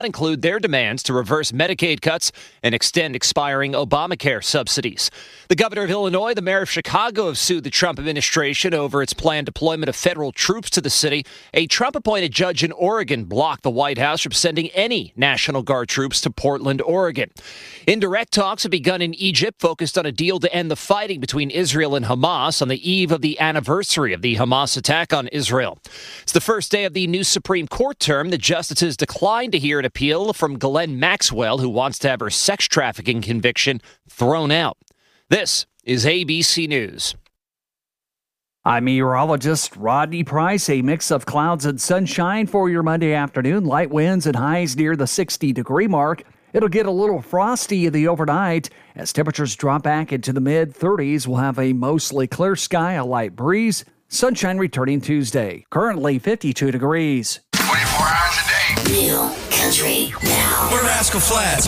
include their demands to reverse Medicaid cuts and extend expiring Obamacare subsidies. The governor of Illinois, the mayor of Chicago have sued the Trump administration over its planned deployment of federal troops to the city. A Trump-appointed judge in Oregon blocked the White House from sending any National Guard troops to Portland, Oregon. Indirect talks have begun in Egypt, focused on a deal to end the fighting between Israel and Hamas on the eve of the anniversary of the Hamas attack on Israel. It's the first day of the new Supreme Court term. The justices declined to hear an appeal from Ghislaine Maxwell, who wants to have her sex trafficking conviction thrown out. This is ABC News. I'm meteorologist Rodney Price. A mix of clouds and sunshine for your Monday afternoon. Light winds and highs near the 60-degree mark. It'll get a little frosty in the overnight. As temperatures drop back into the mid-30s, we'll have a mostly clear sky, a light breeze. Sunshine returning Tuesday. Currently 52 degrees. 24 hours a day. New Country Now. We're Rascal Flatts.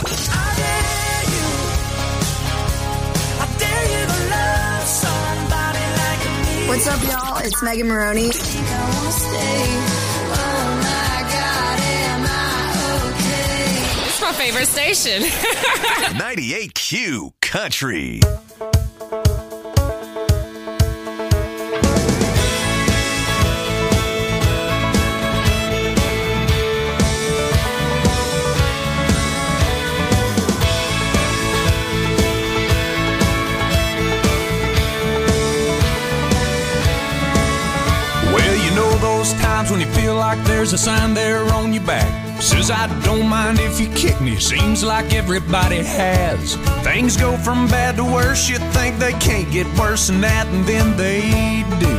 What's up, y'all? It's Megan Maroney. It's my favorite station. 98Q Country. Those times when you feel like there's a sign there on your back says I don't mind if you kick me. Seems like everybody has. Things go from bad to worse. You think they can't get worse than that, and then they do.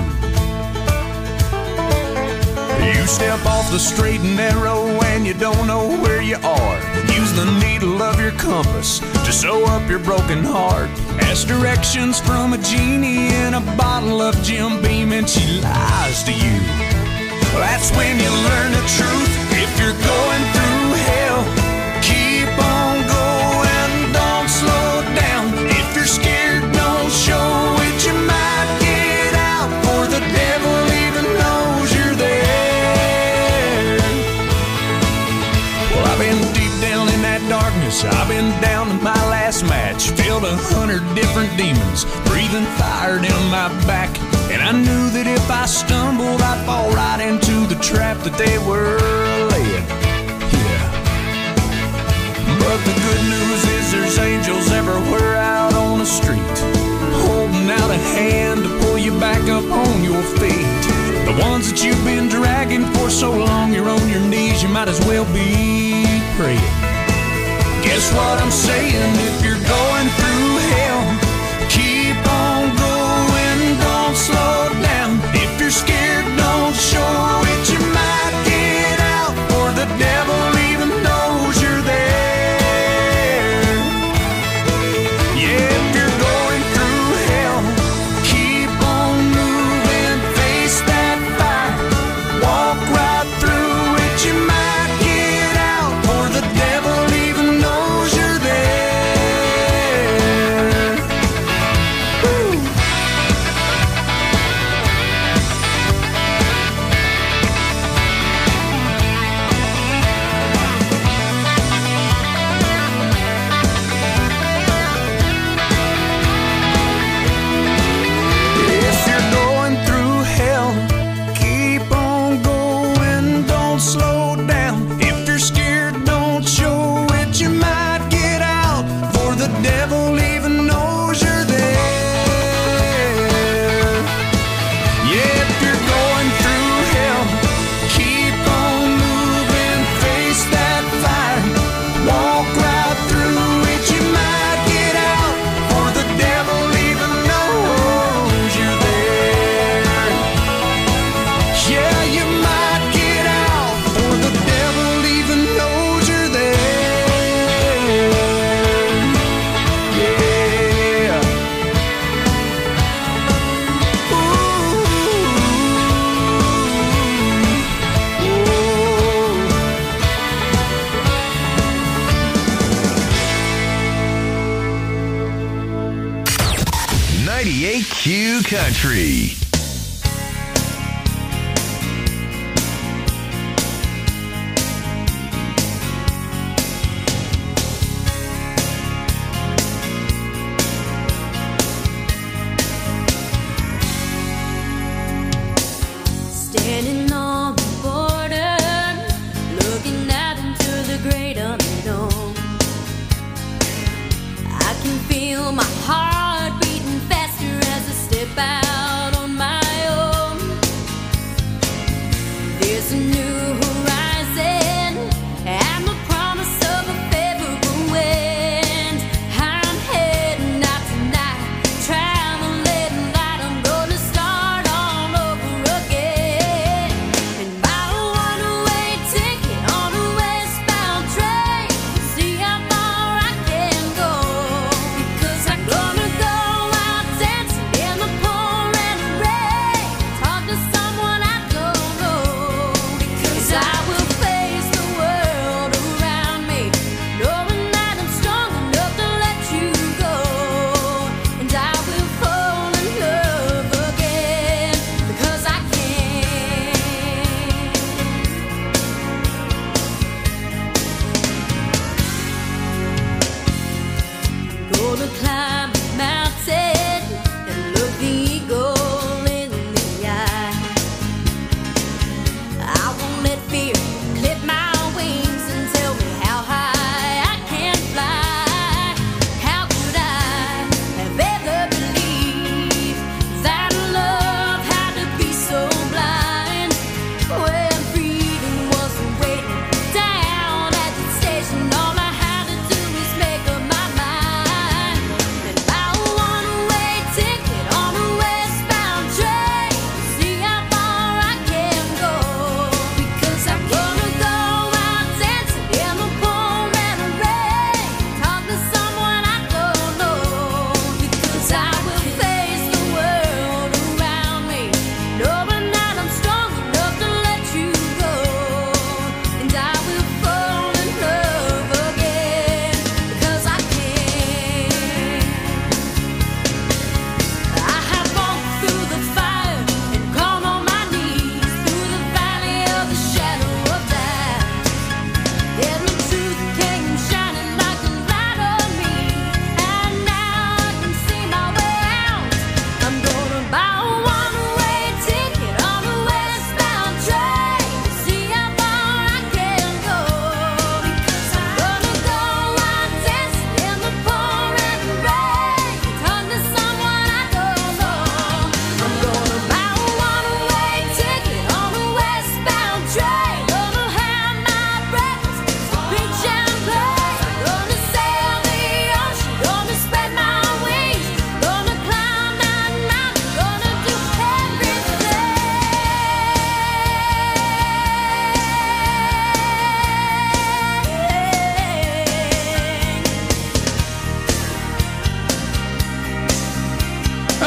You step off the straight and narrow and you don't know where you are. Use the needle of your compass to sew up your broken heart. Ask directions from a genie in a bottle of Jim Beam and she lies to you. That's when you learn the truth. If you're going through hell, keep on going, don't slow down. If you're scared, don't show it. You might get out, for the devil even knows you're there. Well, I've been deep down in that darkness. I've been down to my last match. Filled 100 different demons, breathing fire down my back. And I knew that if I stumbled, I'd fall right into the trap that they were laying. Yeah. But the good news is there's angels everywhere out on the street, holding out a hand to pull you back up on your feet. The ones that you've been dragging for so long, you're on your knees, you might as well be praying. Guess what I'm saying? If you're going through hell, keep on going, don't slow down. If you're scared, don't show it. You might get out, or the devil even knows you're there. Yeah, if you're going through hell, keep on moving, face that fire, walk right through it. You might get out, or the devil even knows you're there. Woo. If you're going through hell, keep on going, don't slow down. If you're scared, don't show it. You might get out, for the devil even knows you're there. Yeah, if you're going through hell, keep on moving, face that fire, walk right through it. You might get out, for the devil even knows you're there. Yeah, you might get out, for the devil even knows you're there. Yeah. Ooh. 98Q Country.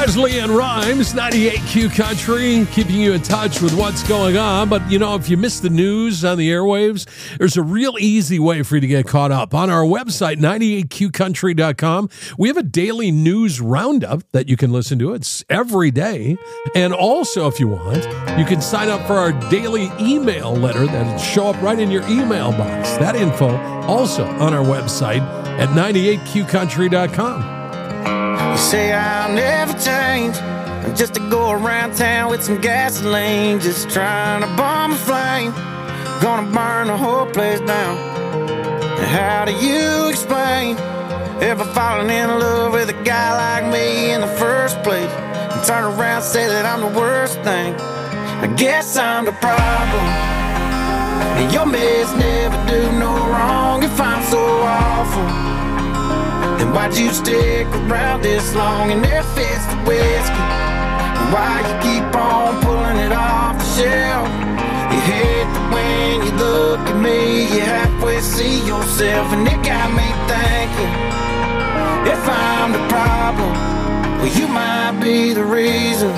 Presley and Rhymes, 98Q Country, keeping you in touch with what's going on. But, you know, if you miss the news on the airwaves, there's a real easy way for you to get caught up. On our website, 98QCountry.com, we have a daily news roundup that you can listen to. It's every day. And also, if you want, you can sign up for our daily email letter that'll show up right in your email box. That info also on our website at 98QCountry.com. You say I'll never change, just to go around town with some gasoline, just trying to bomb a flame, gonna burn the whole place down. And how do you explain ever falling in love with a guy like me in the first place, and turn around and say that I'm the worst thing? I guess I'm the problem, and your mess never do no wrong. If I'm so awful, then why'd you stick around this long? And if it's the whiskey, then why you keep on pulling it off the shelf? You hate that when you look at me, you halfway see yourself. And it got me thinking, if I'm the problem, well, you might be the reason.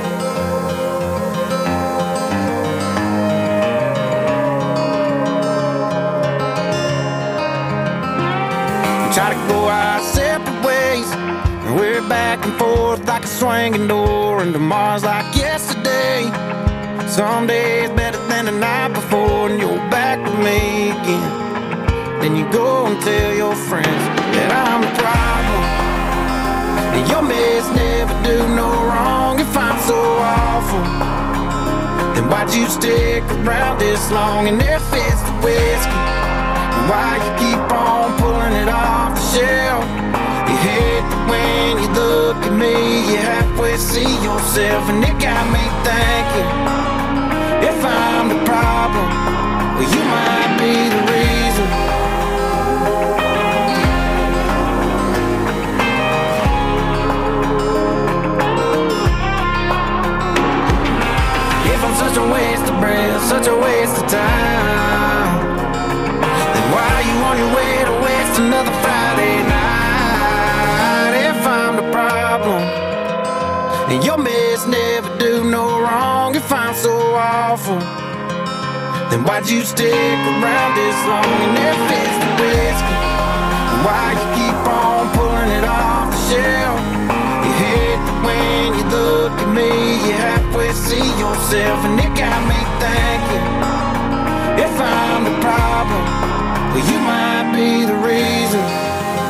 Try to go our separate ways, and we're back and forth like a swinging door, and tomorrow's like yesterday. Some days better than the night before, and you're back with me again. Then you go and tell your friends that I'm the problem, and your mess never do no wrong. If I'm so awful, then why'd you stick around this long? And if it's the whiskey, why you keep on pulling it off the shelf? You hate that when you look at me, you halfway see yourself. And it got me thinking, if I'm the problem, well, you might be the reason. If I'm such a waste of breath, such a waste of time, why you on your way to waste another Friday night? If I'm the problem, and your mess never do no wrong. If I'm so awful, then why'd you stick around this long? And if it's the whiskey, why you keep on pulling it off the shelf? You hate that when you look at me, you halfway see yourself. And it got me thinking, if I'm the problem, well, you might be the reason.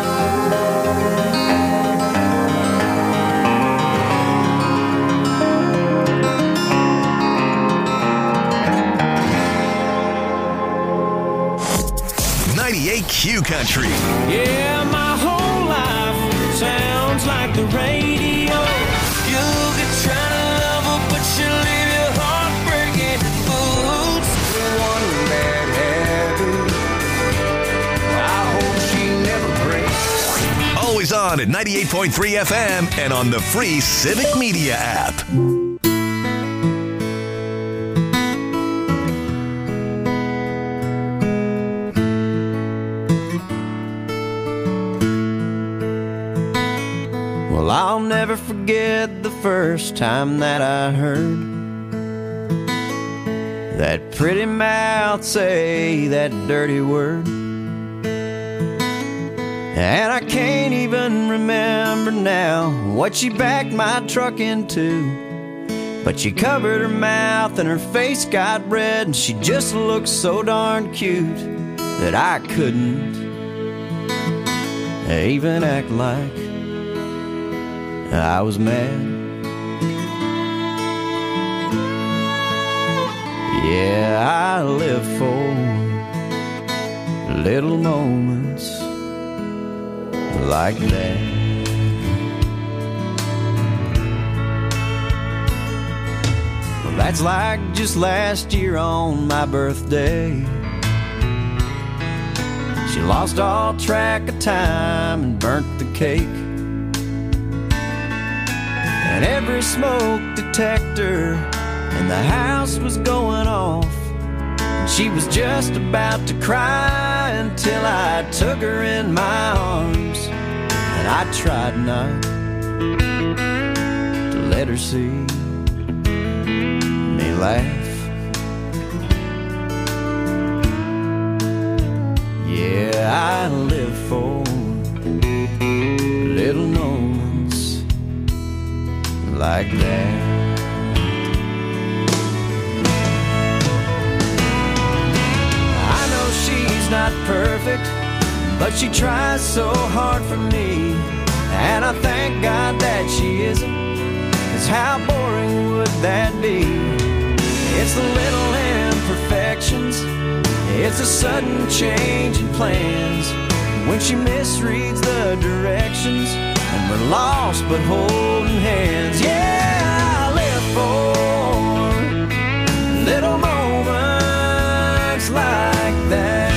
Q Country. Yeah, my whole life sounds like the radio. You'll be trying to love her, but she'll leave your heart breaking boots. One bad habit, I hope she never breaks. Always on at 98.3 FM and on the free Civic Media app. Well, I'll never forget the first time that I heard that pretty mouth say that dirty word. And I can't even remember now what she backed my truck into, but she covered her mouth and her face got red, and she just looked so darn cute that I couldn't even act like I was mad. Yeah, I live for little moments like that. Well, that's like just last year on my birthday. She lost all track of time and burnt the cake. And every smoke detector in the house was going off, and she was just about to cry until I took her in my arms. And I tried not let her see me laugh. Yeah, I live for little moments like that. I know she's not perfect, but she tries so hard for me, and I thank God that she isn't, 'cause how boring would that be? It's the little imperfections, it's a sudden change in plans, when she misreads the directions, and we're lost but holding hands. Yeah, I live for little moments like that.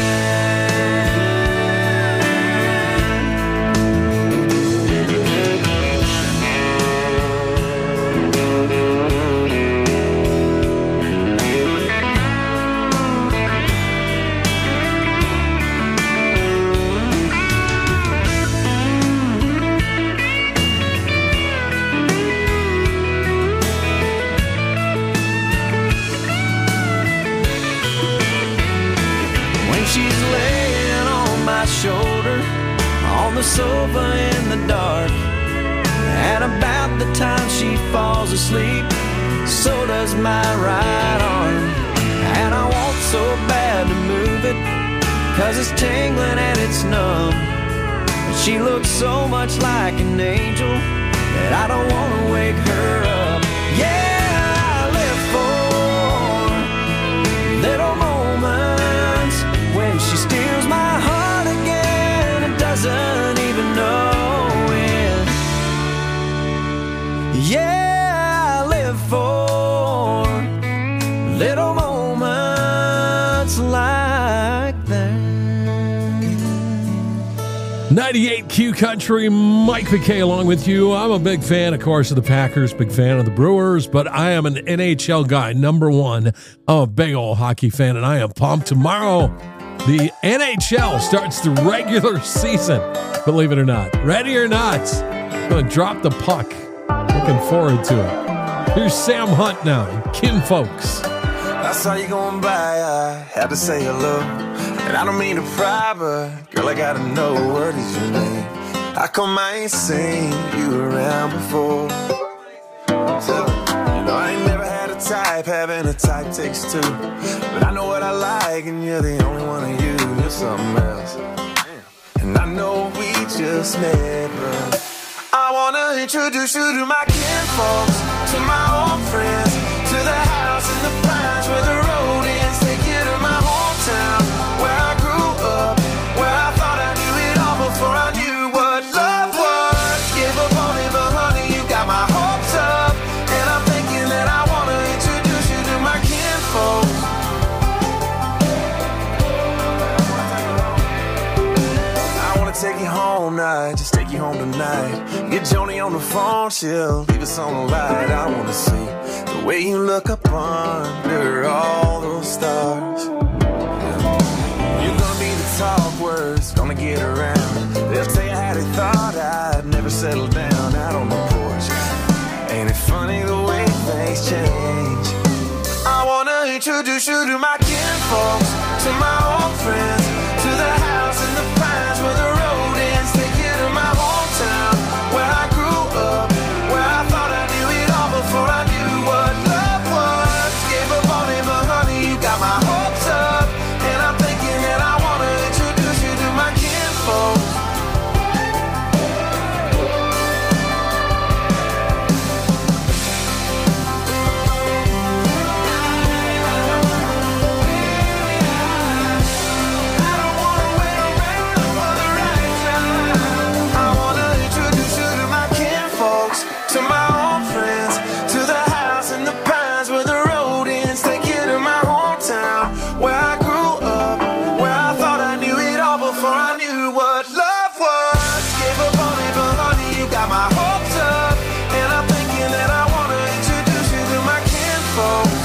Shoulder on the sofa in the dark, and about the time she falls asleep, so does my right arm. And I want so bad to move it, 'cause it's tingling and it's numb, but she looks so much like an angel that I don't want to wake her up. Yeah, I live for little moments when she steals my heart again and doesn't even know it. Yeah, I live for little moments like that. 98 Q Country, Mike McKay along with you. I'm a big fan, of course, of the Packers, big fan of the Brewers, but I am an NHL guy, number one. I'm a big old hockey fan, and I am pumped. Tomorrow, the NHL starts the regular season, believe it or not. Ready or not, I'm going to drop the puck. Looking forward to it. Here's Sam Hunt now, Kin Folks. I saw you going by, I had to say hello. And I don't mean to pry, but girl, I gotta know, what is your name? How come I ain't seen you around before? So, you know, I ain't never had a type, having a type takes two. But I know what I like, and you're the only one of you. You're something else. And I know we just met, but I wanna introduce you to my kinfolks, to my old friends, to the house in the pines where the road ends. Take you to my hometown, where I grew up, where I thought I knew it all before I knew what love was. Give up on it, but honey, you got my hopes up, and I'm thinking that I wanna introduce you to my kinfolks. I wanna take you home now, just take you home tonight. Get Joni on the phone, she'll leave us on the light. I wanna see the way you look up under all those stars. You're gonna be the talk words, gonna get around. They'll tell you how they thought I'd never settle down out on the porch. Ain't it funny the way things change? I wanna introduce you to my kinfolks, to my old friends, to the house in the pines where the road ends. Take you to my hometown, where I grew up, where I thought I knew it all before I knew what love was. Gave up on it, but honey, you got my hopes up, and I'm thinking that I wanna introduce you to my kinfolks. To my old friends, to the house in the pines where the road ends. Take you to my hometown, where I grew up, where I thought I knew it all before I knew what love was. Gave up on it, but honey, you got my hopes up, and I'm thinking that I wanna introduce you to my kinfolks.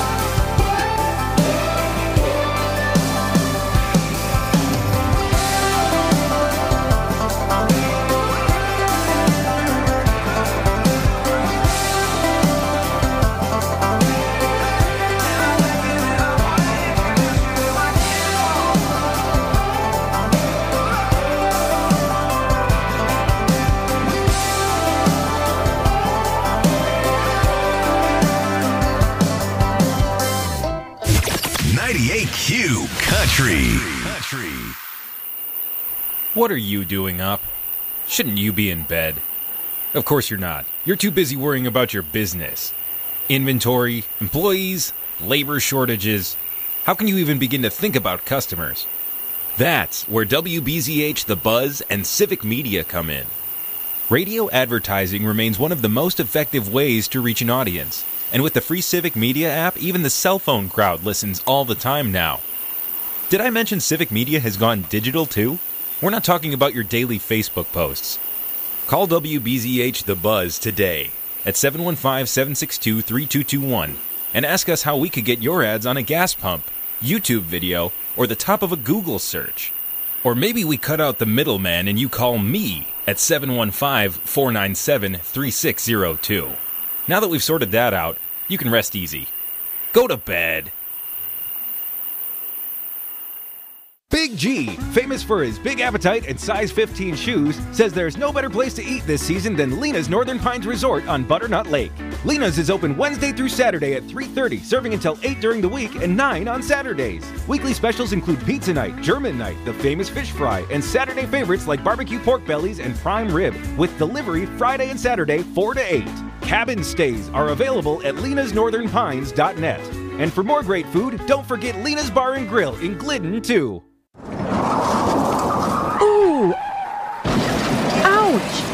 What are you doing up? Shouldn't you be in bed? Of course you're not. You're too busy worrying about your business. Inventory, employees, labor shortages. How can you even begin to think about customers? That's where WBZH, The Buzz, and Civic Media come in. Radio advertising remains one of the most effective ways to reach an audience. And with the free Civic Media app, even the cell phone crowd listens all the time now. Did I mention Civic Media has gone digital too? We're not talking about your daily Facebook posts. Call WBZH The Buzz today at 715-762-3221 and ask us how we could get your ads on a gas pump, YouTube video, or the top of a Google search. Or maybe we cut out the middleman and you call me at 715-497-3602. Now that we've sorted that out, you can rest easy. Go to bed. Big G, famous for his big appetite and size 15 shoes, says there's no better place to eat this season than Lena's Northern Pines Resort on Butternut Lake. Lena's is open Wednesday through Saturday at 3:30, serving until 8 during the week and 9 on Saturdays. Weekly specials include pizza night, German night, the famous fish fry, and Saturday favorites like barbecue pork bellies and prime rib, with delivery Friday and Saturday 4 to 8. Cabin stays are available at lenasnorthernpines.net. And for more great food, don't forget Lena's Bar and Grill in Glidden, too. Ooh! Ouch!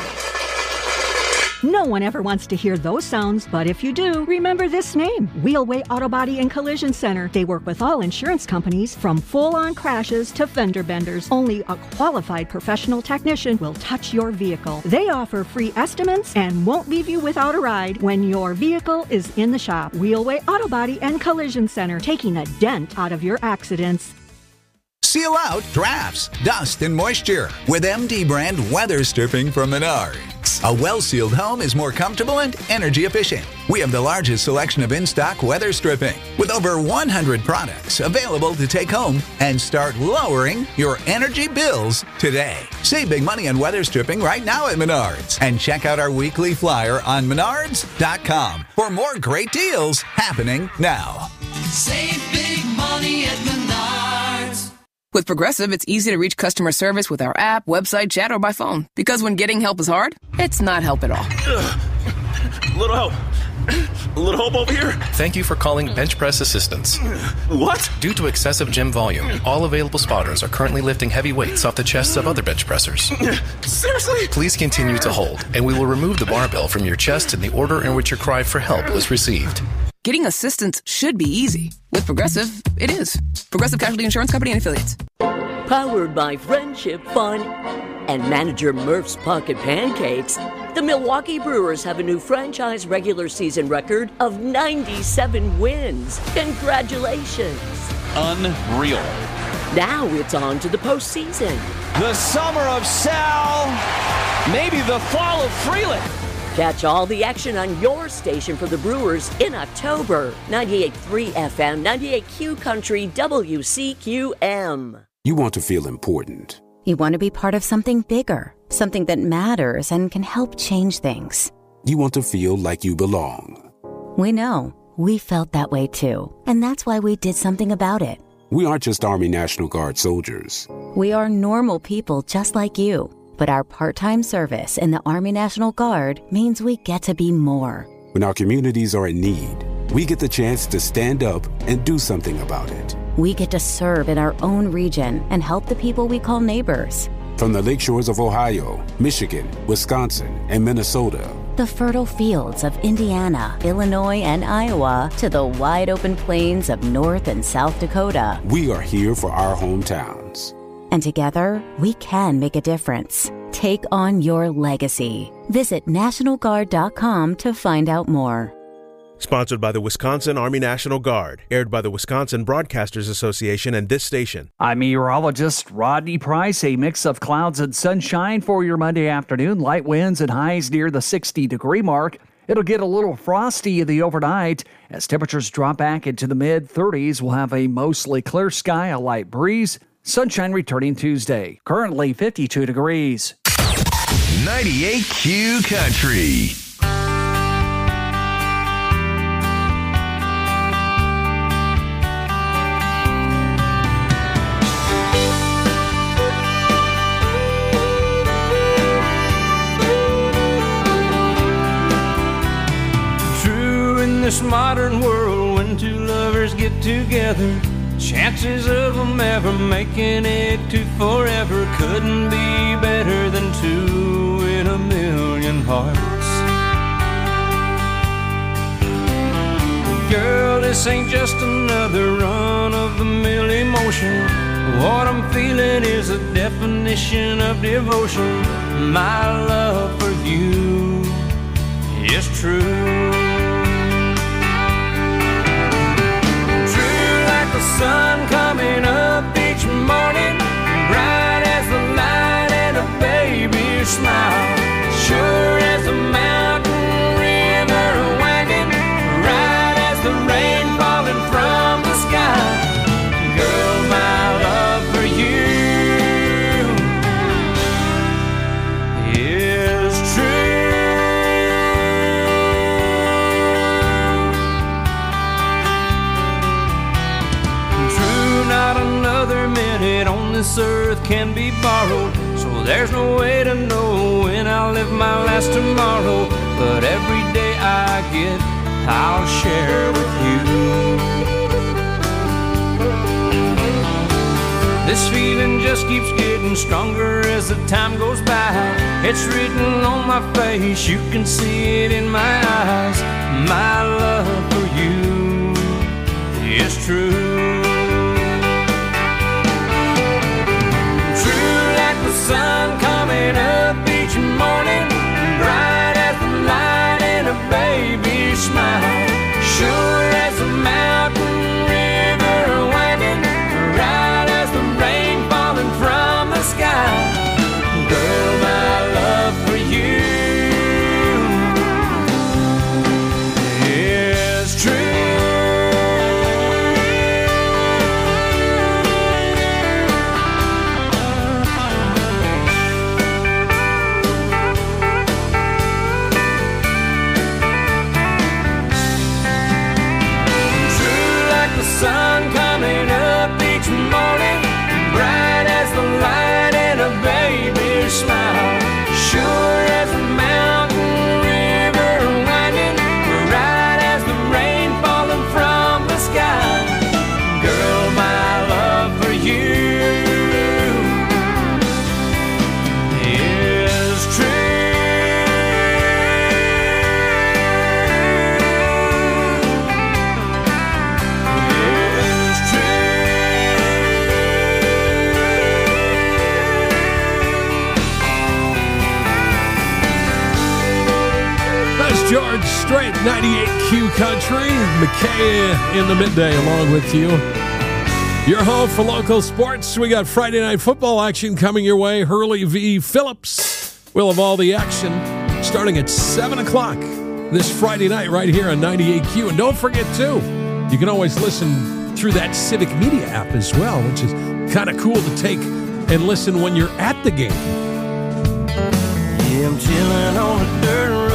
No one ever wants to hear those sounds, but if you do, remember this name, Wheelway Auto Body and Collision Center. They work with all insurance companies, from full-on crashes to fender benders. Only a qualified professional technician will touch your vehicle. They offer free estimates and won't leave you without a ride when your vehicle is in the shop. Wheelway Auto Body and Collision Center, taking a dent out of your accidents. Seal out drafts, dust, and moisture with MD brand weather stripping from Menards. A well-sealed home is more comfortable and energy efficient. We have the largest selection of in-stock weather stripping with over 100 products available to take home and start lowering your energy bills today. Save big money on weather stripping right now at Menards and check out our weekly flyer on menards.com for more great deals happening now. Save big money at Menards. With Progressive, it's easy to reach customer service with our app, website, chat, or by phone. Because when getting help is hard, it's not help at all. Little help. A little help over here. Thank you for calling Bench Press Assistance. What? Due to excessive gym volume, all available spotters are currently lifting heavy weights off the chests of other bench pressers. Seriously? Please continue to hold, and we will remove the barbell from your chest in the order in which your cry for help was received. Getting assistance should be easy. With Progressive, it is. Progressive Casualty Insurance Company and Affiliates. Powered by Friendship Fun and manager Murph's Pocket Pancakes, the Milwaukee Brewers have a new franchise regular season record of 97 wins. Congratulations. Unreal. Now it's on to the postseason. The summer of Sal, maybe the fall of Freeland. Catch all the action on your station for the Brewers in October. 98.3 FM, 98Q Country, WCQM. You want to feel important. You want to be part of something bigger, something that matters and can help change things. You want to feel like you belong. We know. We felt that way too. And that's why we did something about it. We aren't just Army National Guard soldiers. We are normal people just like you. But our part-time service in the Army National Guard means we get to be more. When our communities are in need, we get the chance to stand up and do something about it. We get to serve in our own region and help the people we call neighbors. From the lakeshores of Ohio, Michigan, Wisconsin, and Minnesota, the fertile fields of Indiana, Illinois, and Iowa, to the wide-open plains of North and South Dakota, we are here for our hometowns. And together, we can make a difference. Take on your legacy. Visit NationalGuard.com to find out more. Sponsored by the Wisconsin Army National Guard. Aired by the Wisconsin Broadcasters Association and this station. I'm meteorologist Rodney Price. A mix of clouds and sunshine for your Monday afternoon. Light winds and highs near the 60-degree mark. It'll get a little frosty in the overnight. As temperatures drop back into the mid-30s, we'll have a mostly clear sky, a light breeze. Sunshine returning Tuesday. Currently 52 degrees. 98Q Country. modern world, when two lovers get together, chances of them ever making it to forever couldn't be better than two in a million hearts. Girl, this ain't just another run-of-the-mill emotion. What I'm feeling is a definition of devotion. My love for you is true. True like the sun coming up each morning, bright as the light and a baby's smile, sure as a mountain river winding, right as the rain falling from the sky. Girl, my love for you is true. True, not another minute on this earth can be borrowed, so there's no way to know when I'll live my last tomorrow. But every day I get, I'll share with you. This feeling just keeps getting stronger as the time goes by. It's written on my face, you can see it in my eyes. My love for you is true. True like the sun coming up each morning, bright as the light in a baby's smile, sure as a mountain river winding, right as the rain falling from the sky. Girl, my love for you is true. Sun coming up each morning, bright as the light in a baby's smile, sure as a mountain river winding, right as the rain falling from the sky. Girl, my love for you is true. George Strait, 98Q Country. McKay in the midday along with you. Your home for local sports. We got Friday night football action coming your way. Hurley v. Phillips. We'll have all the action starting at 7 o'clock this Friday night right here on 98Q. And don't forget, too, you can always listen through that Civic Media app as well, which is kind of cool to take and listen when you're at the game. Yeah, I'm chilling on the dirt road,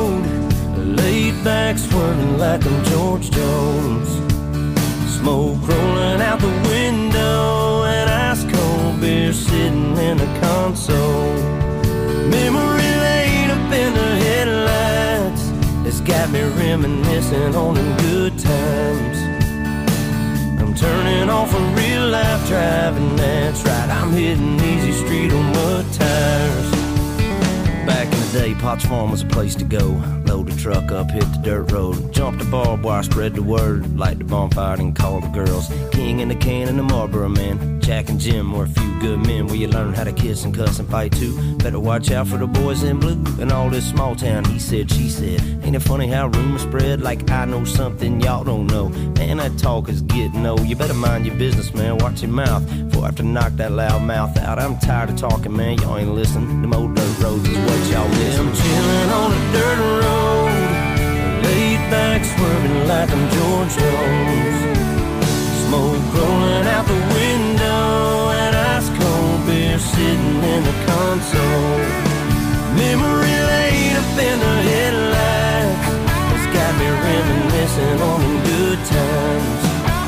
laid back swerving like I'm George Jones. Smoke rolling out the window and ice cold beer sitting in the console. Memory laid up in the headlights, it's got me reminiscing on them good times. I'm turning off a real life driving, that's right, I'm hitting easy street on mud tires. Back in the day, Potts Farm was a place to go. Load the truck up, hit the dirt road, jump the barbed wire, spread the word, light the bonfire and call the girls. King in the can and the Marlboro man, Jack and Jim were a few good men where you learn how to kiss and cuss and fight too. Better watch out for the boys in blue and all this small town he said, she said. Ain't it funny how rumors spread like I know something y'all don't know? Man, that talk is getting old. You better mind your business, man, watch your mouth before I have to knock that loud mouth out. I'm tired of talking, man, y'all ain't listening. Them old dirt roads is what y'all miss. I'm chilling on a dirt road, laid back swerving like I'm George Jones. Smoke rolling out the window and ice cold beer sitting in the console. Memory laid up in the headlights, it's got me reminiscing on them good times.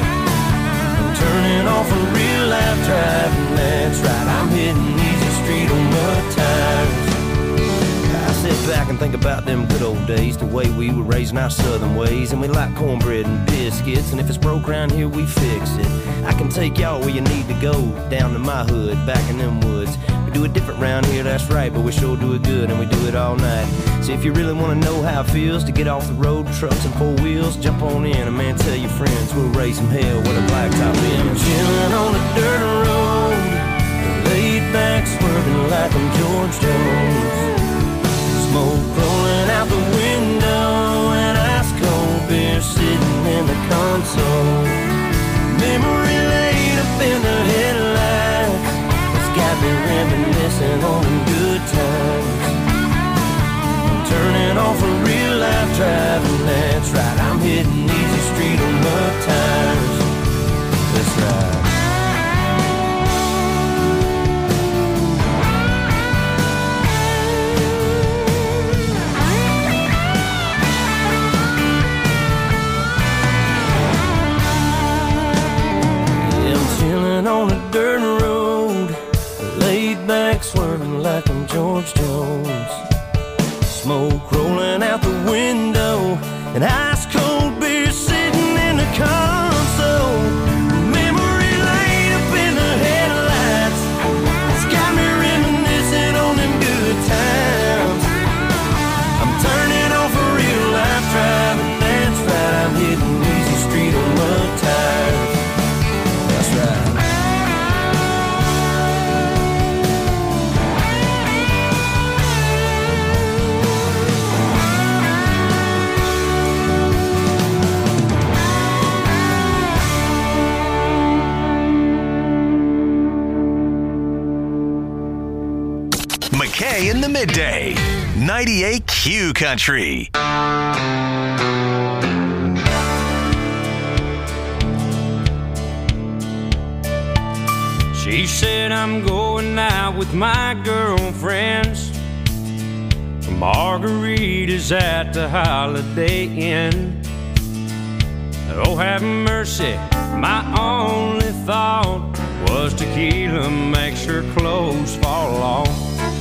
I'm turning off a real life driving, that's right, I'm hitting easy street on mud tires. I sit back and and think about them good old days, the way we were raised in our southern ways. And we like cornbread and biscuits, and if it's broke around here, we fix it. I can take y'all where you need to go, down to my hood, back in them woods. We do it different round here, that's right, but we sure do it good, and we do it all night. So if you really want to know how it feels to get off the road, trucks and four wheels, jump on in, and man, tell your friends we'll raise some hell with a blacktop in. Chillin' on the dirt road, laid back, swerving like I'm George Jones. Smoke rolling out the window, and ice cold beer sitting in the console. Memory lane up in the headlights, it's got me reminiscing on them good times. I'm turning off a real life driving, that's right. I'm hitting easy street on mud tires. That's right. On a dirt road, laid back, swerving like I'm George Jones. Smoke rolling out the window, and ice cold beer sitting in the console. Memory lane up in the headlights, it's got me reminiscing on them good times. I'm turning off a real life driving, that's right. I'm hitting easy street on mud tires. That's right. McKay in the midday. 98 Q Country. She said I'm going out with my girlfriends for margaritas at the Holiday Inn. Oh, have mercy, my only thought was tequila makes her clothes fall off.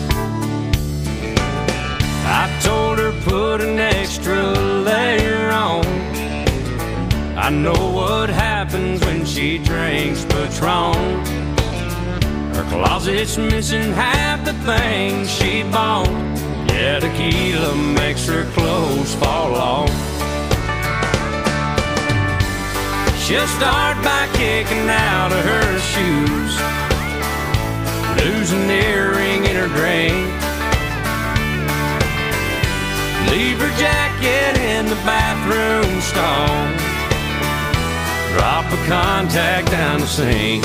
I told her put an extra layer on. I know what happens when she drinks Patron. Her closet's missing half the things she bought. Yeah, tequila makes her clothes fall off. She'll start by kicking out of her shoes, lose an earring in her drink, leave her jacket in the bathroom stall, drop a contact down the sink.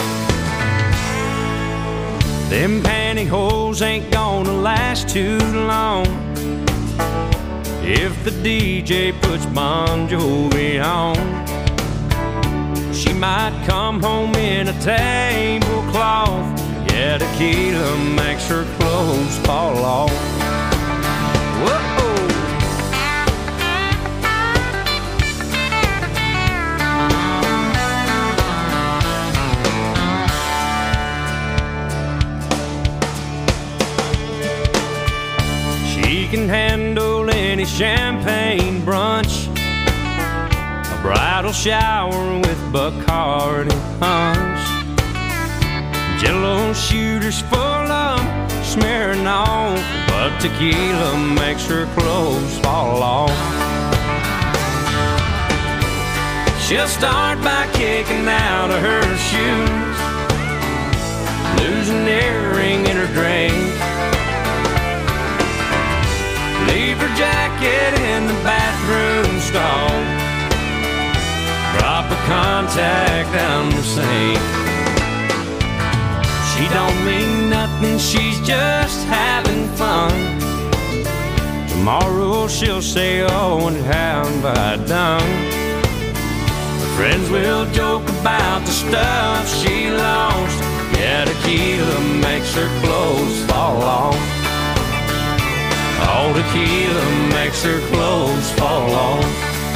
Them pantyhose ain't gonna last too long if the DJ puts Bon Jovi on. She might come home in a tablecloth. Yeah, tequila makes her clothes fall off. Whoa. She can handle any champagne brunch, a bridal shower with Bacardi punch, Jello shooters full of smearing off, but tequila makes her clothes fall off. She'll start by kicking out of her shoes, lose an earring in her drink, leave her jacket in the bathroom stall, drop a contact down the sink. She don't mean nothing, she's just having fun. Tomorrow she'll say, oh, and how have I done? Her friends will joke about the stuff she lost. Yeah, tequila makes her clothes fall off. Oh, tequila makes her clothes fall off.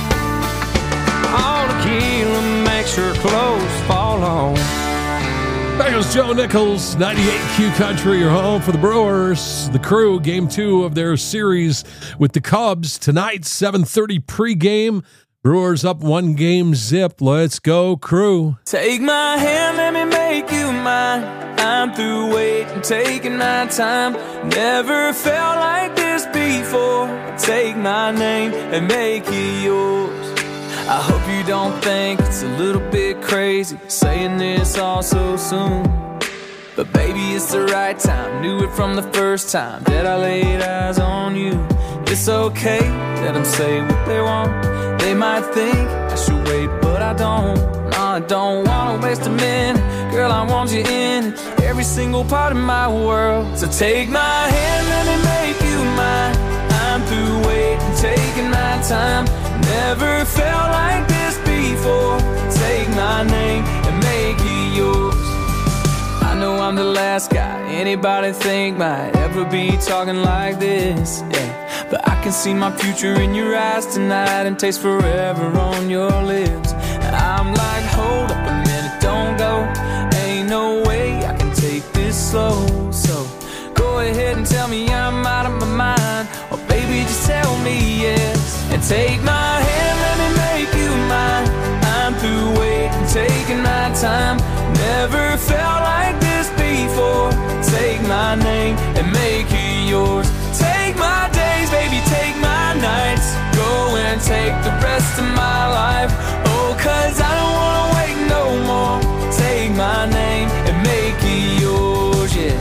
Oh, tequila makes her clothes fall off. That goes Joe Nichols, 98Q Country, your home for the Brewers. The Crew, game 2 of their series with the Cubs. Tonight, 7:30 pregame. Brewers up 1-0. Let's go, Crew. Take my hand, let me make you mine. I'm through waiting, taking my time. Never felt like this before. Take my name and make it yours. I hope you don't think it's a little bit crazy saying this all so soon. But baby, it's the right time. Knew it from the first time that I laid eyes on you. It's okay, let them say what they want. They might think I should wait, but I don't. No, I don't wanna waste a minute. Girl, I want you in every single part of my world. So take my hand, let me make you mine. I'm through waiting, taking my time. Never felt like this before. Take my name and make it yours. I know I'm the last guy anybody think might ever be talking like this, yeah. But I can see my future in your eyes tonight and taste forever on your lips. And I'm like, hold up a minute, don't go. Ain't no way I can take this slow. So go ahead and tell me I'm out of my mind, or baby, just tell me yes. And take my hand, let me make you mine. I'm through waiting, taking my time. Never felt like this before. Take my name and make it yours. Take my days, baby, take my nights. Go and take the rest of my life. Oh, 'cause I don't wanna wait no more. Take my name and make it yours, yeah.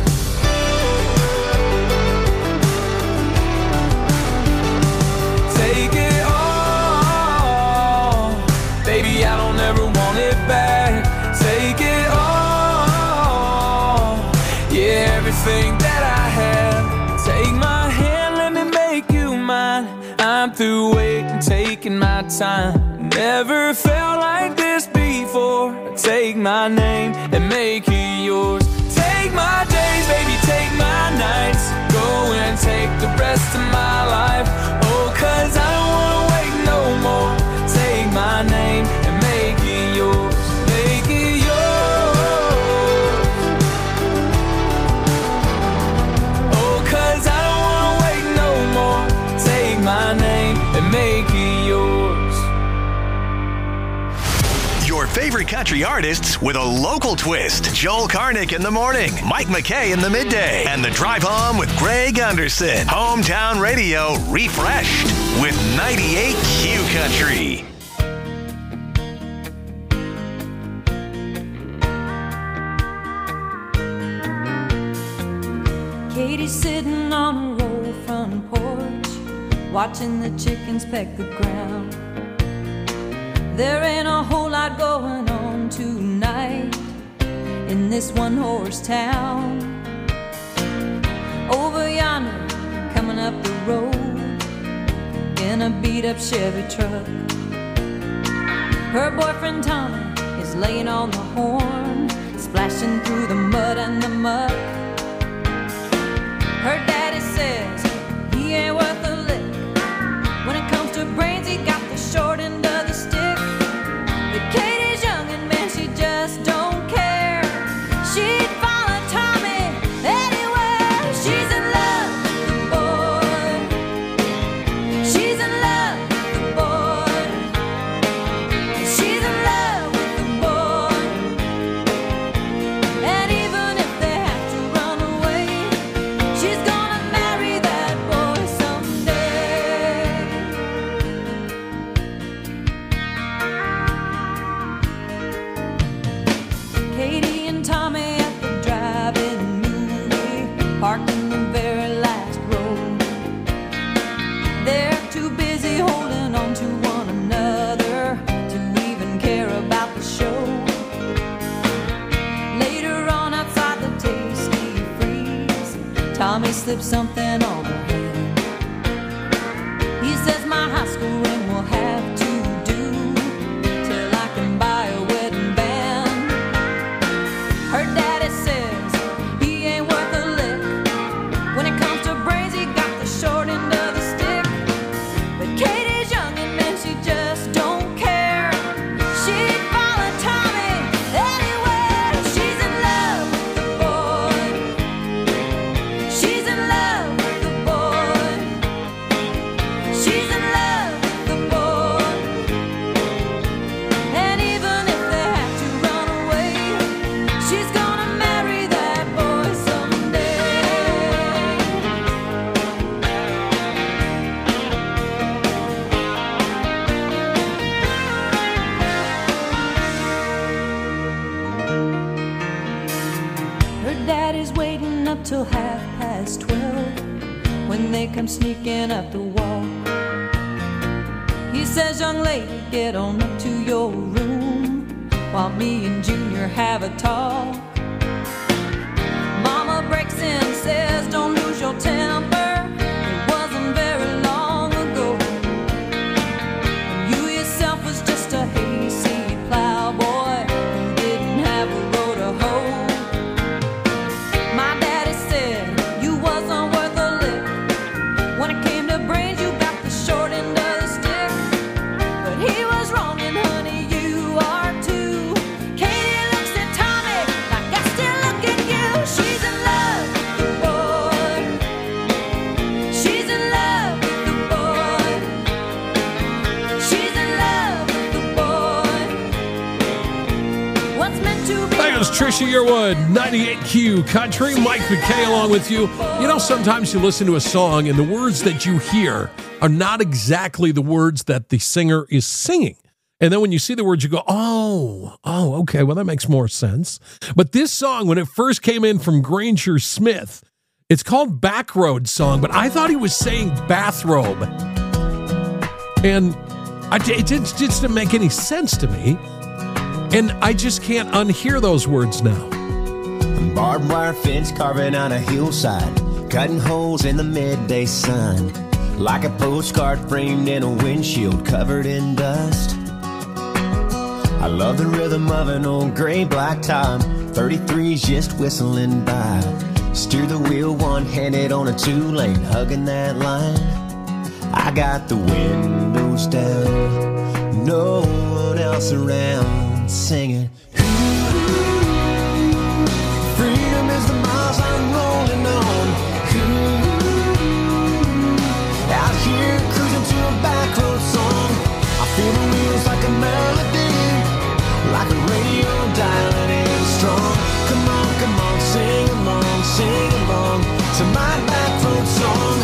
Take it all, baby, I don't ever want it back. Take it all, yeah, everything that I have. Take my hand, let me make you mine. I'm through waiting, taking my time. Never felt like this before. Take my name and make it yours. Take my days, baby, take my nights. Go and take the rest of my life. Oh, 'cause I don't wanna wait no more. Take my name and make it yours. Make it yours. Oh, 'cause I don't wanna wait no more. Take my name and make it yours. Your favorite country artists with a local twist. Joel Karnick in the morning, Mike McKay in the midday, and the drive home with Greg Anderson. Hometown radio refreshed with 98Q Country. Katie's sitting on a roll front porch, watching the chickens peck the ground. There ain't a whole lot going on tonight in this one-horse town. Over yonder, coming up the road in a beat-up Chevy truck, her boyfriend Tommy is laying on the horn, splashing through the mud and the muck. Her daddy says he ain't worth a lick. When it comes to brains, he got the short end of the stick. But Katie's young and man, she just don't care. She'd follow Tommy anywhere. She's in love with the boy. She's in love with the boy. She's in love with the boy. And even if they have to run away, she's gonna marry that boy someday. Katie and Tommy at the drive-in movie, parked in the very last row. They're too busy holding on to one another to even care about the show. Later on outside the Tasty Freeze, Tommy slips something on her hand. He says my high school ring will have to do till I can buy a wedding band. Her daddy says he ain't worth a lick. When it comes to brains, he got the short end of the stick. But Katie's young and man, she just don't care. She'd follow Tommy anywhere. She's in love up till 12:30 when they come sneaking up the wall. He says, young lady, get on up to your room while me and Junior have a talk. Mama breaks in and says, don't lose your temper. It wasn't very long ago. You yourself was just a hayseed plowboy who didn't have a row to hoe. My daddy said you wasn't worth a lick. When it came to brains, you got the short end of the stick. But he was wrong, and honey, you are too. Katie looks at Tommy like I still look at you. She's in love with the boy. She's in love with the boy. She's in love with the boy. What's meant to be. That was Trisha Yearwood, 98Q Country. Mike McKay along with you. You know, sometimes you listen to a song and the words that you hear are not exactly the words that the singer is singing. And then when you see the words, you go, oh, okay, well, that makes more sense. But this song, when it first came in from Granger Smith, it's called Backroad Song, but I thought he was saying bathrobe. And it just didn't make any sense to me. And I just can't unhear those words now. Barbed wire fence carving out a hillside, cutting holes in the midday sun, like a postcard framed in a windshield covered in dust. I love the rhythm of an old gray black top, 33's just whistling by. Steer the wheel one-handed on a two-lane, hugging that line. I got the windows down, no one else around, singing. Freedom is the miles I'm rolling on. Out here cruising to a back road song. I feel the wheels like a melody, like a radio dial and it's strong. Come on, sing along to my back road song.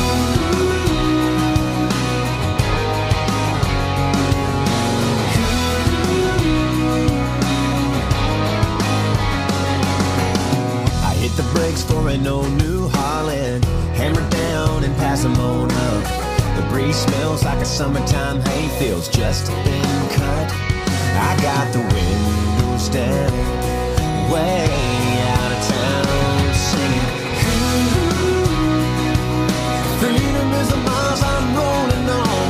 The brakes for an old New Holland, hammer down and pass them on up. The breeze smells like a summertime hayfield's just been cut. I got the windows down, way out of town, singing. Freedom is the miles I'm rolling on.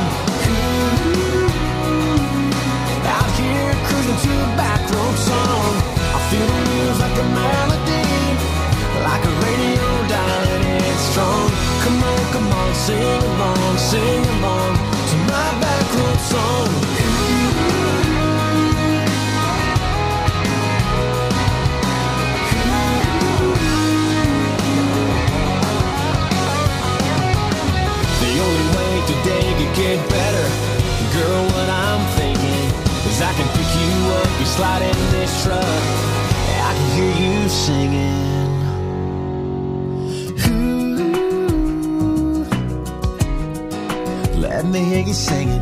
Out here cruising to a back road song. I feel the wheels like a melody, like a radio dial and it's strong. Come on, sing along to my back road song. The only way today could get better, girl, what I'm thinking is I can pick you up, you slide in this truck, I can hear you singing. Let me hear you singing.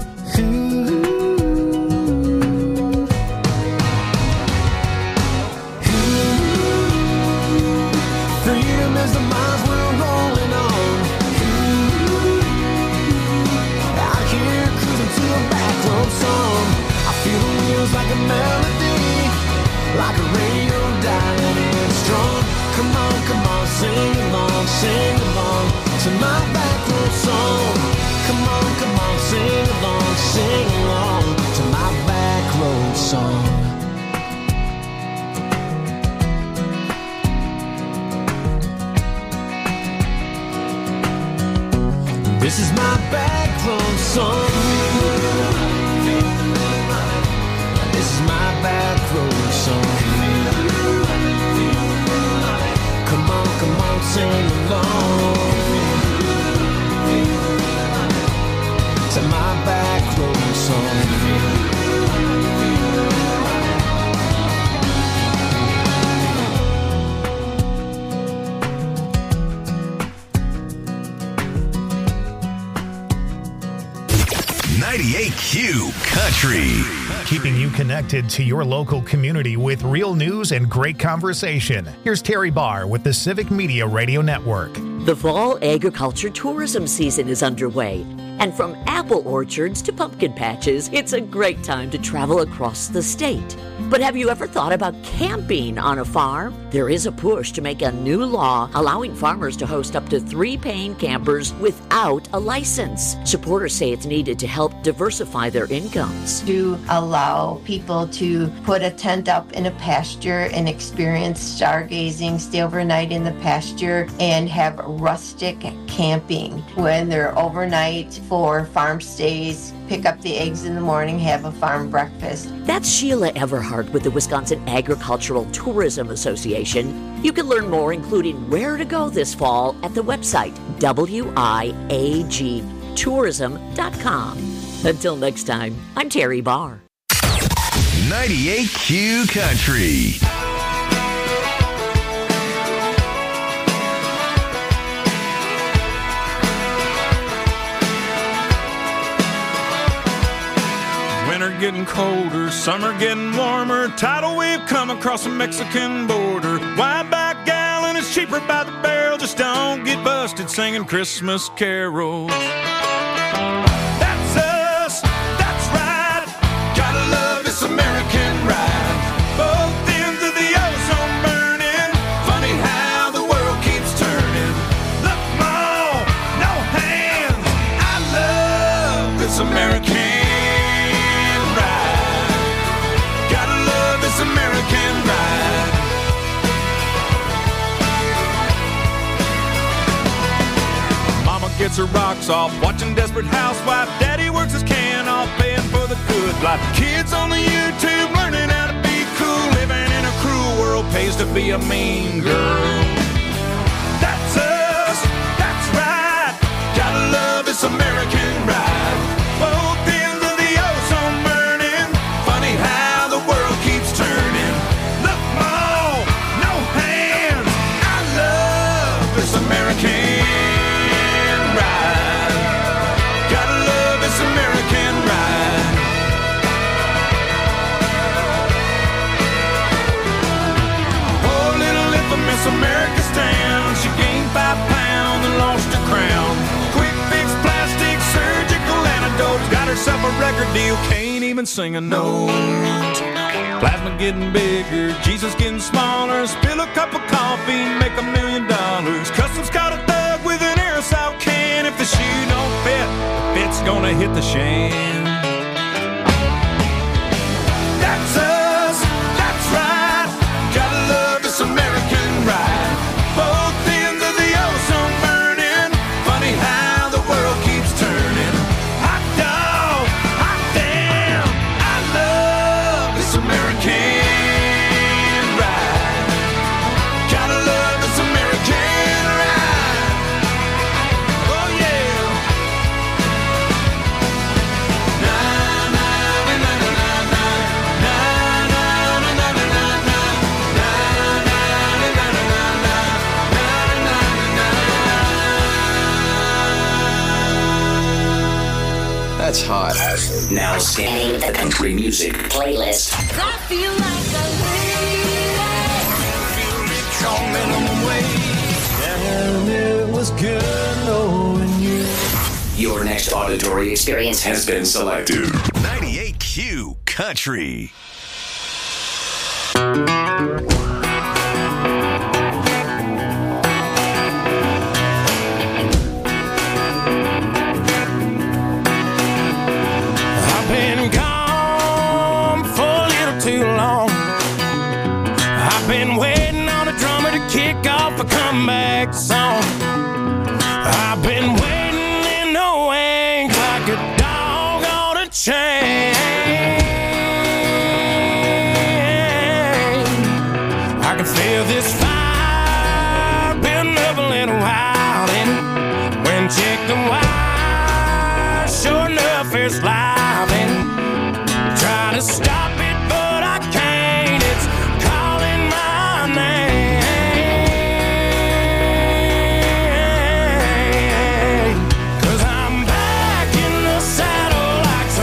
Freedom is the miles we're rolling on. Out here cruising to a back road song. I feel the wheels like a melody, like a radio dial and it's strong. Come on, sing along to my back road song. Come on, sing along to my back road song. This is my back road song. This is my back road song. Come on, sing along to my back road song. 98Q Country. Keeping you connected to your local community with real news and great conversation. Here's Terry Barr with the Civic Media Radio Network. The fall agriculture tourism season is underway, and from apple orchards to pumpkin patches, it's a great time to travel across the state. But have you ever thought about camping on a farm? There is a push to make a new law allowing farmers to host up to 3 paying campers without a license. Supporters say it's needed to help diversify their incomes. To allow people to put a tent up in a pasture and experience stargazing, stay overnight in the pasture, and have rustic camping when they're overnight for farm stays, pick up the eggs in the morning, have a farm breakfast. That's Sheila Everhart with the Wisconsin Agricultural Tourism Association. You can learn more, including where to go this fall, at the website wiagtourism.com. Until next time, I'm Terry Barr. 98Q Country. Winter getting colder, summer getting warmer. Tidal wave come across the Mexican border. Wide back gallon is cheaper by the barrel. Just don't get busted singing Christmas carols. That's us, that's right. Gotta love this American ride. Both ends of the ozone burning. Funny how the world keeps turning. Look, Mom, no hands. I love this American American ride. Mama gets her rocks off watching Desperate Housewife. Daddy works his can off paying for the good life. Kids on the YouTube learning how to be cool. Living in a cruel world pays to be a mean girl. That's us, that's right. Gotta love this American ride. Both ends of the ozone burning. Funny how the world keeps turning. Look, Mom, no hands. I love this American ride. Gotta love this American ride. Oh, little infamous America's town. She gained 5 pounds and lost her crown. Quick fix, plastic, surgical antidotes. Got herself a record deal, can't even sing a note. Plasma getting bigger, Jesus getting smaller. Spill a cup of coffee, make $1 million. Customs caught a thug with an aerosol can. If the shoe don't fit, the fit's gonna hit the shan. That's us, that's right. Gotta love this American ride. Both ends of the ozone burning. Funny how the world keeps turning. Hot dog, hot damn. I love this American ride. Gotta love this American ride. Oh yeah. Na na na na na na na na na na na na That's hot. Now scanning the country music playlist. I feel like a And it was good knowing you. Your next auditory experience has been selected. 98Q Country. I've been gone for a little too long. I've been waiting on a drummer to kick off a comeback song. I've been waiting in the wings like a dog on a chain. I can feel this fire building up a little while, and when check the wire, sure enough it's live, and trying to stop it but I can't. It's calling my name, 'cause I'm back in the saddle like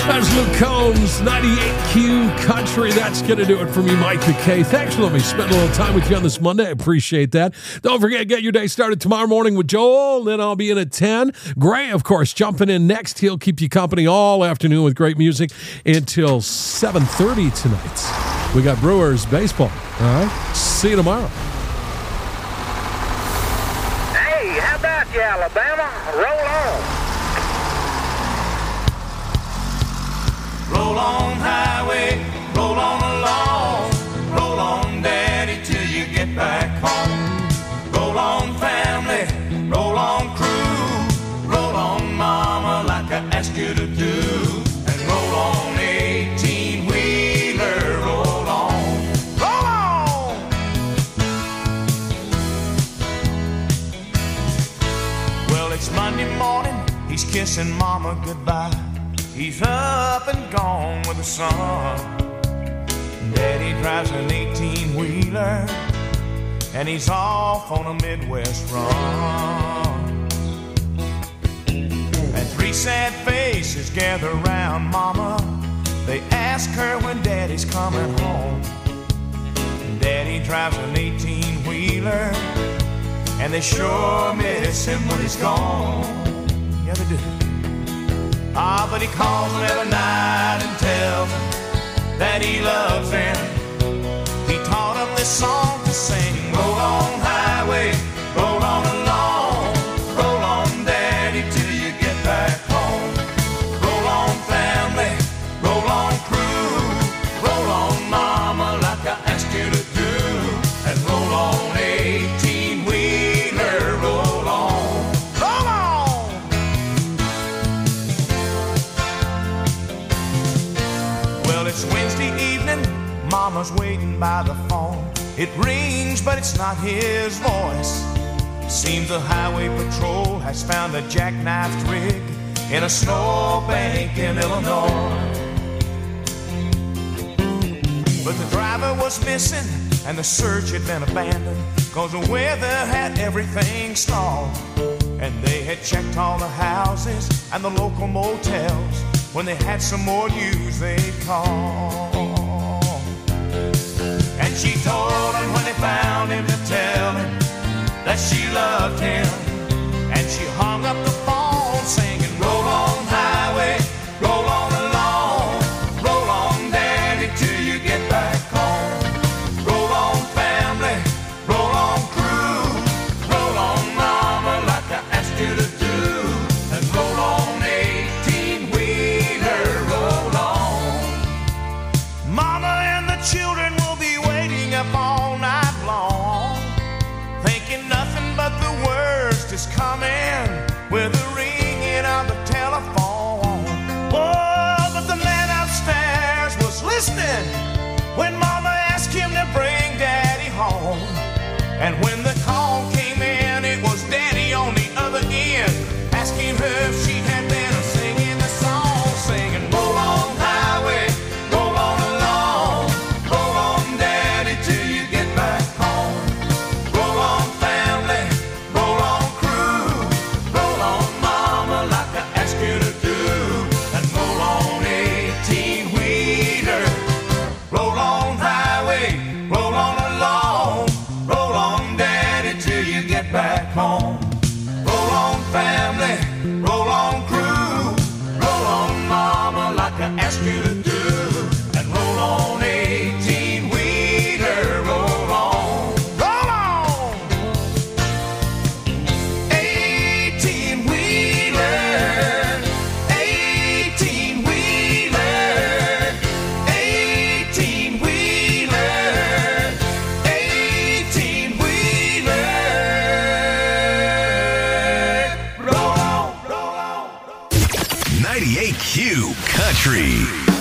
That's Luke Combs, 98Q Country. That's going to do it for me, Mike McKay. Thanks for letting me spend a little time with you on this Monday. I appreciate that. Don't forget, get your day started tomorrow morning with Joel. Then I'll be in at 10. Gray, of course, jumping in next. He'll keep you company all afternoon with great music until 7:30 tonight. We got Brewers baseball. All right? See you tomorrow. Hey, how about you, Alabama? Roll on. Roll on, highway, roll on along. Roll on, daddy, till you get back home. Roll on, family, roll on, crew. Roll on, mama, like I asked you to do. And roll on, 18-wheeler, roll on. Roll on! Well, it's Monday morning, he's kissing mama goodbye. He's up and gone with the sun. Daddy drives an 18-wheeler, and he's off on a Midwest run. And three sad faces gather around mama. They ask her when daddy's coming home. Daddy drives an 18-wheeler, and they sure miss him when he's gone. Yeah, they do. Ah, but he calls them every night and tells them that he loves them. He taught them this song to sing. Roll on, highway, roll on along. Roll on, daddy, till you get back home. Roll on, family, roll on, crew. Roll on, mama, like I asked you to do. And roll on, 18-wheeler, roll on. Roll on! Well, it's Wednesday evening, mama's waiting by the phone. It rings, but it's not his voice. Seems the highway patrol has found a jackknifed rig in a snowbank in Illinois. But the driver was missing and the search had been abandoned, 'cause the weather had everything stalled. And they had checked all the houses and the local motels. When they had some more news, they'd call. And she told him when they found him to tell him that she loved him. And she hung up the phone singing, roll on, highway, roll on along. Roll on, daddy, till you get back home. Roll on, family, roll on, crew. Roll on, mama, like I asked you to do. And roll on, 18-wheeler, roll on. Mama and the children will be waiting up all night long, thinking nothing but the worst is coming with the ringing of the telephone. Oh, but the man upstairs was listening when mama asked him to bring daddy home. And when the call came in, it was daddy on the other end, asking her if she had been singing the song, singing, roll on, highway, roll on along. Roll on, daddy, till you get back home. Roll on, family, roll on, crew. Roll on, mama, like I asked you to do. And roll on, 18-wheeler. Roll on, highway, roll on along. Roll on, daddy, till you get back home. Roll on, family, roll on, crew. Roll on, mama, like I asked you to do. And roll on, 18-wheeler, roll on. Roll on! 18-wheeler, 18-wheeler, 18-wheeler, 18-wheeler. Roll on, roll on. 98Q Country.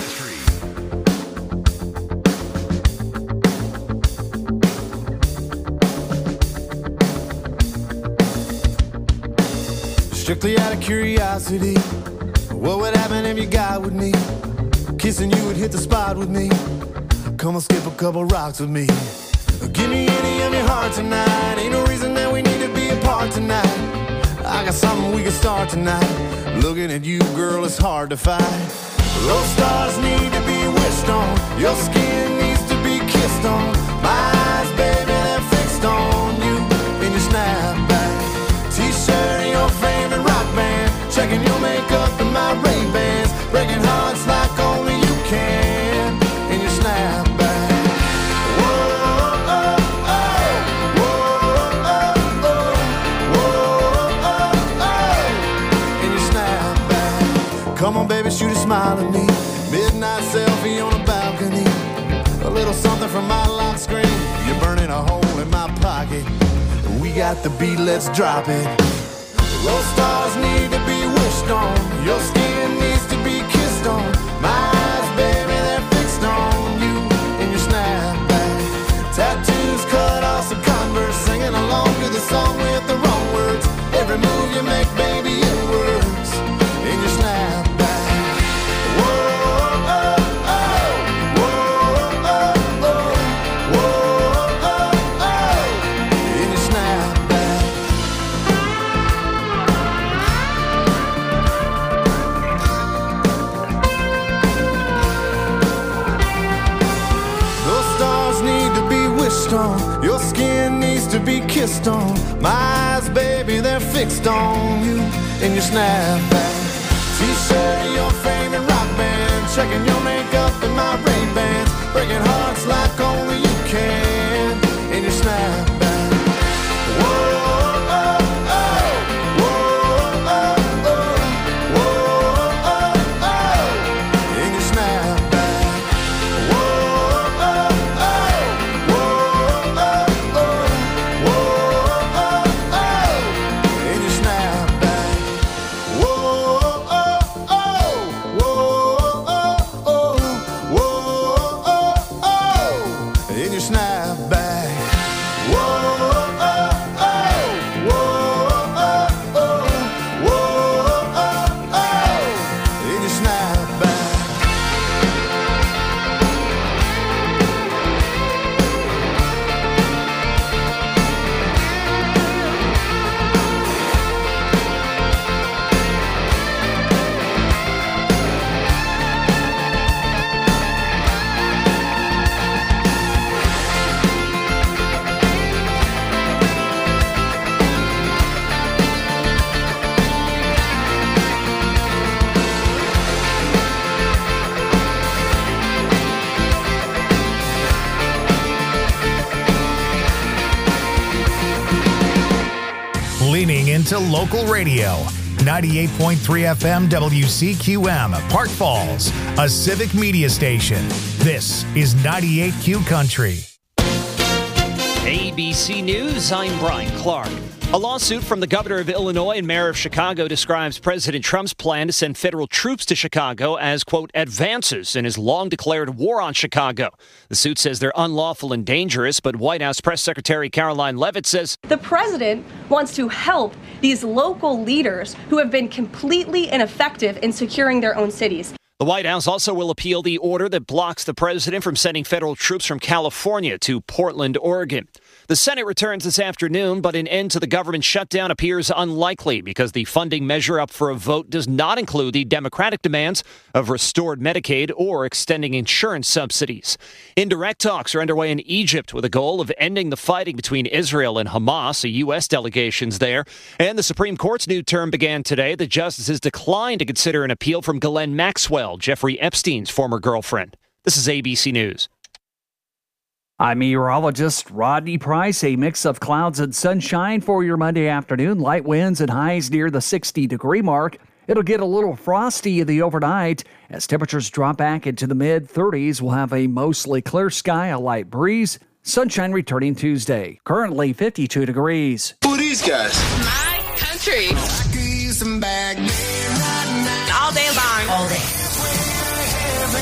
Strictly out of curiosity, what would happen if you got with me? Kissing you would hit the spot with me. Come on, skip a couple rocks with me. Give me any of your heart tonight. Ain't no reason that we need to be apart tonight. I got something we can start tonight. Looking at you, girl, it's hard to fight. Those stars need to be wished on. Your skin needs to be kissed on. My eyes, baby, they're fixed on you in your snapback. T-shirt and your favorite rock band. Checking your makeup and my Ray-Bans. Breaking hearts like only you can in your snapback. Whoa, oh, oh. Whoa, oh, oh. Whoa, oh, oh. In your snapback. Come on, baby, shoot a smile at me. Midnight selfie on a balcony. A little something from my lock screen. You're burning a hole in my pocket. We got the beat, let's drop it. Those stars need to be wished on. Your skin needs to be kissed on. My eyes, baby, they're fixed on you in your snapback. Tattoos cut off some Converse. Singing along to the song with the wrong words. Every move you make, baby, it works in your snapback. Whoa, oh, oh. Whoa, oh, oh. Whoa, oh, oh. In your snapback. Those stars need to be wished on. Your skin needs to be kissed on. My eyes, baby, they're fixed on you in your snapback. T-shirt and your favorite rock band. Checking your makeup and my Ray-Bans. Breaking hearts like only you can in your snapback. Whoa, oh, oh. Whoa, oh, oh. Whoa, oh, oh. In your snapback. Whoa, oh, oh. Whoa, oh, oh. Whoa, oh, oh. In your snapback. Whoa, oh, oh. Whoa, oh, oh. Whoa, oh, oh. In your snapback. Whoa, oh, oh. Whoa, oh, oh. Whoa, oh, oh. In your snapback. Leaning into local radio. 98.3 FM WCQM, Park Falls, a civic media station. This is 98Q Country. ABC News, I'm Brian Clark. A lawsuit from the governor of Illinois and mayor of Chicago describes President Trump's plan to send federal troops to Chicago as, quote, advances in his long-declared war on Chicago. The suit says they're unlawful and dangerous, but White House Press Secretary Caroline Leavitt says the president wants to help these local leaders who have been completely ineffective in securing their own cities. The White House also will appeal the order that blocks the president from sending federal troops from California to Portland, Oregon. The Senate returns this afternoon, but an end to the government shutdown appears unlikely because the funding measure up for a vote does not include the Democratic demands of restored Medicaid or extending insurance subsidies. Indirect talks are underway in Egypt with a goal of ending the fighting between Israel and Hamas. A U.S. delegation's there. And the Supreme Court's new term began today. The justices declined to consider an appeal from Ghislaine Maxwell, Jeffrey Epstein's former girlfriend. This is ABC News. I'm meteorologist Rodney Price. A mix of clouds and sunshine for your Monday afternoon. Light winds and highs near the 60-degree mark. It'll get a little frosty in the overnight. As temperatures drop back into the mid-30s, we'll have a mostly clear sky, a light breeze. Sunshine returning Tuesday. Currently 52 degrees. Who are these guys? My country. I could use some back all day long. All day.